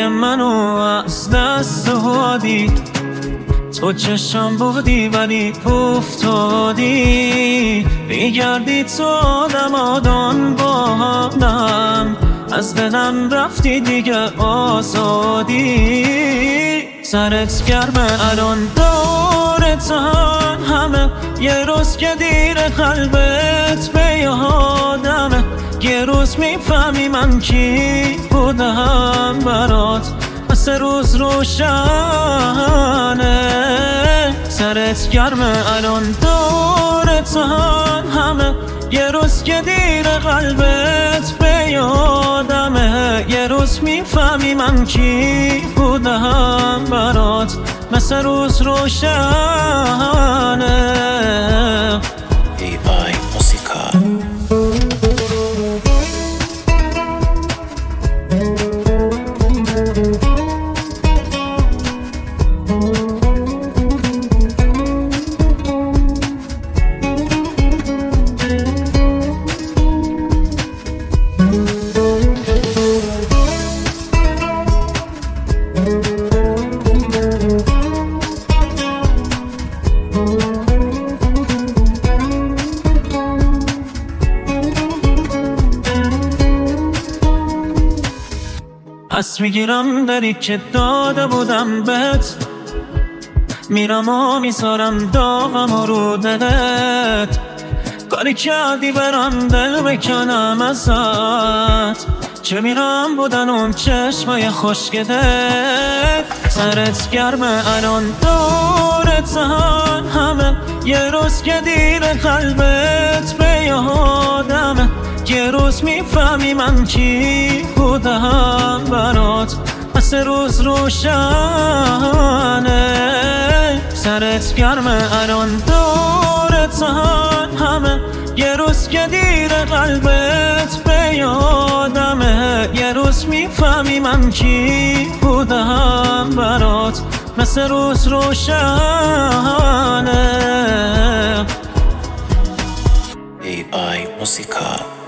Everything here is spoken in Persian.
منو از دست دادی، تو چشم بودی ولی افتادی، بگردی تو آدم بانم، از دلم رفتی دیگه آزادی. سرت گرمه الان دورتن همه، یه روز که دیر قلبت به یادمه، یه روز میفهمی من کی بودم برات، مثل روز روشنه. سرت گرمه الان دورتن همه، یه روز که دیر قلبت به یادمه، یه روز میفهمی من کی بودم برات، مثل روز روشنه. ای بای موسیقا. پس میگیرم دری که داده بودم بهت، میرم و میذارم داغم و رو دلت، کاری کردی برم دل بکنم ازت، چه میرم بودن اون چشمای خوشگلت. سرت گرمه الان دورتن همه، یه روز که دیر قلبت به یادمه، یه روز میفهمی من کی بودم برات، مثل روز روشنه. سرت گرمه الان دورتن همه، یه روز که دیر قلبت به یادمه، یه روز میفهمی من کی بودم برات، مثل روز روشنه. ای بای موسیقا.